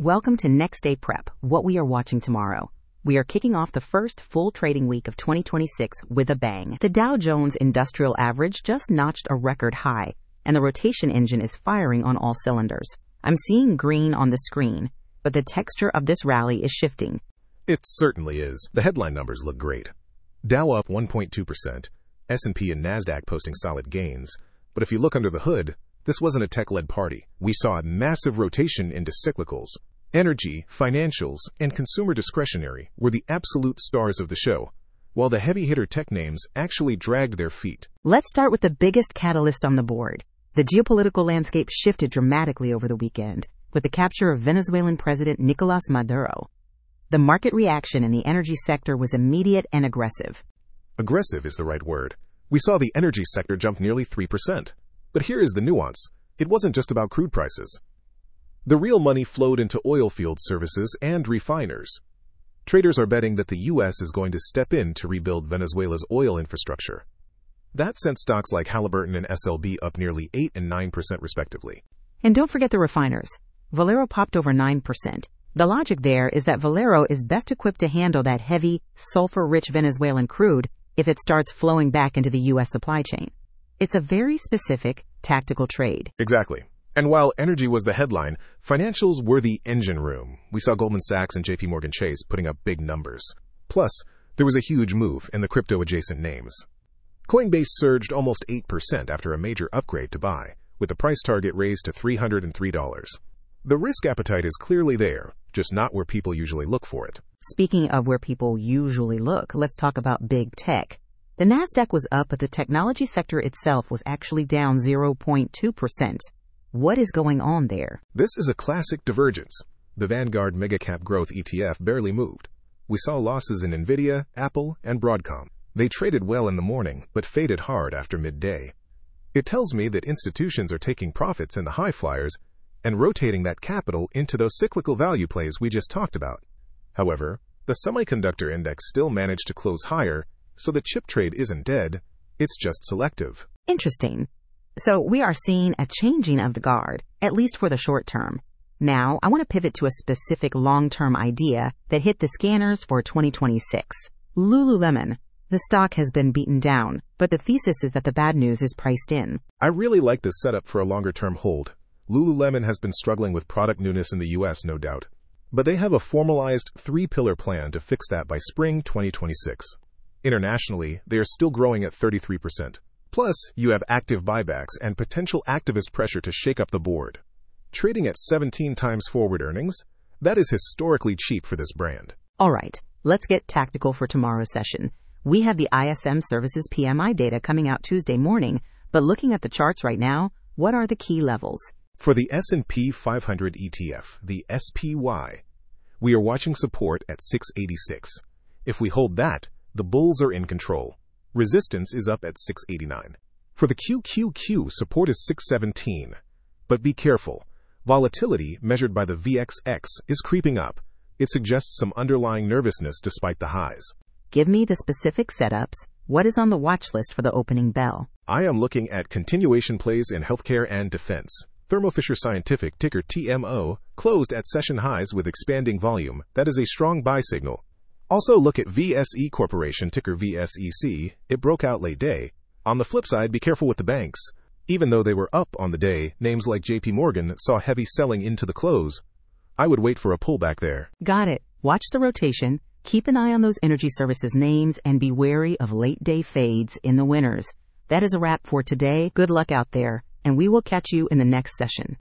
Welcome to Next Day Prep, what we are watching tomorrow. We are kicking off the first full trading week of 2026 with a bang. The Dow Jones Industrial Average just notched a record high, and the rotation engine is firing on all cylinders. I'm seeing green on the screen, but the texture of this rally is shifting. It certainly is. The headline numbers look great. Dow up 1.2%, S&P and NASDAQ posting solid gains. But if you look under the hood, this wasn't a tech-led party. We saw a massive rotation into cyclicals. Energy, financials, and consumer discretionary were the absolute stars of the show, while the heavy-hitter tech names actually dragged their feet. Let's start with the biggest catalyst on the board. The geopolitical landscape shifted dramatically over the weekend, with the capture of Venezuelan President Nicolás Maduro. The market reaction in the energy sector was immediate and aggressive. Aggressive is the right word. We saw the energy sector jump nearly 3%. But here is the nuance. It wasn't just about crude prices. The real money flowed into oil field services and refiners. Traders are betting that the U.S. is going to step in to rebuild Venezuela's oil infrastructure. That sent stocks like Halliburton and SLB up nearly 8% and 9% respectively. And don't forget the refiners. Valero popped over 9%. The logic there is that Valero is best equipped to handle that heavy, sulfur-rich Venezuelan crude if it starts flowing back into the U.S. supply chain. It's a very specific, tactical trade. Exactly. And while energy was the headline, financials were the engine room. We saw Goldman Sachs and JP Morgan Chase putting up big numbers. Plus, there was a huge move in the crypto-adjacent names. Coinbase surged almost 8% after a major upgrade to buy, with the price target raised to $303. The risk appetite is clearly there, just not where people usually look for it. Speaking of where people usually look, let's talk about big tech. The NASDAQ was up, but the technology sector itself was actually down 0.2%. What is going on there? This is a classic divergence. The Vanguard Megacap Growth ETF barely moved. We saw losses in Nvidia, Apple, and Broadcom. They traded well in the morning, but faded hard after midday. It tells me that institutions are taking profits in the high flyers and rotating that capital into those cyclical value plays we just talked about. However, the semiconductor index still managed to close higher, so the chip trade isn't dead, it's just selective. Interesting. So we are seeing a changing of the guard, at least for the short term. Now, I want to pivot to a specific long-term idea that hit the scanners for 2026. Lululemon. The stock has been beaten down, but the thesis is that the bad news is priced in. I really like this setup for a longer-term hold. Lululemon has been struggling with product newness in the U.S., no doubt. But they have a formalized 3-pillar plan to fix that by spring 2026. Internationally, they are still growing at 33%. Plus, you have active buybacks and potential activist pressure to shake up the board. Trading at 17 times forward earnings, that is historically cheap for this brand. All right, let's get tactical for tomorrow's session. We have the ISM Services PMI data coming out Tuesday morning, but looking at the charts right now, what are the key levels? For the S&P 500 ETF, the SPY, we are watching support at 686. If we hold that, the bulls are in control. Resistance is up at 689. For the QQQ, support is 617. But be careful. Volatility, measured by the VXX, is creeping up. It suggests some underlying nervousness despite the highs. Give me the specific setups. What is on the watch list for the opening bell? I am looking at continuation plays in healthcare and defense. Thermo Fisher Scientific, ticker TMO, closed at session highs with expanding volume. That is a strong buy signal. Also look at VSE Corporation, ticker VSEC. It broke out late day. On the flip side, be careful with the banks. Even though they were up on the day, names like JP Morgan saw heavy selling into the close. I would wait for a pullback there. Got it. Watch the rotation. Keep an eye on those energy services names and be wary of late day fades in the winners. That is a wrap for today. Good luck out there, and we will catch you in the next session.